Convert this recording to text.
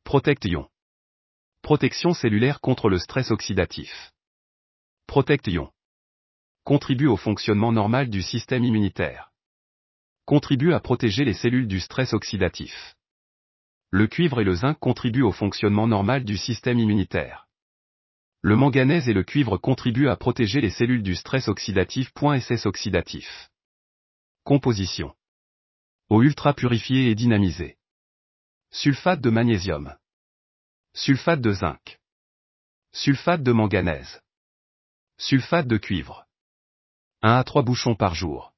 Protect Ion. Protection cellulaire contre le stress oxydatif. Protect Ion. Contribue au fonctionnement normal du système immunitaire. Contribue à protéger les cellules du stress oxydatif. Le cuivre et le zinc contribuent au fonctionnement normal du système immunitaire. Le manganèse et le cuivre contribuent à protéger les cellules du stress oxydatif. SS oxydatif. Composition. Eau ultra purifiée et dynamisée. Sulfate de magnésium. Sulfate de zinc. Sulfate de manganèse. Sulfate de cuivre. 1 à 3 bouchons par jour.